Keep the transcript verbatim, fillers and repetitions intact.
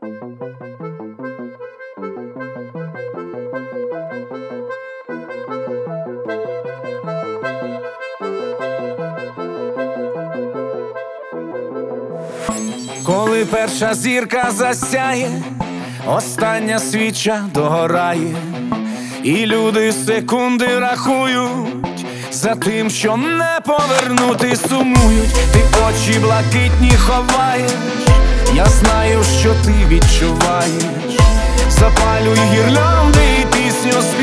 Коли перша зірка засяє, остання свіча догорає, і люди секунди рахують за тим, що не повернути, сумують. Ти очі блакитні ховаєш, я знаю, що ти відчуваєш. Запалюй гірлянди і пісню співай.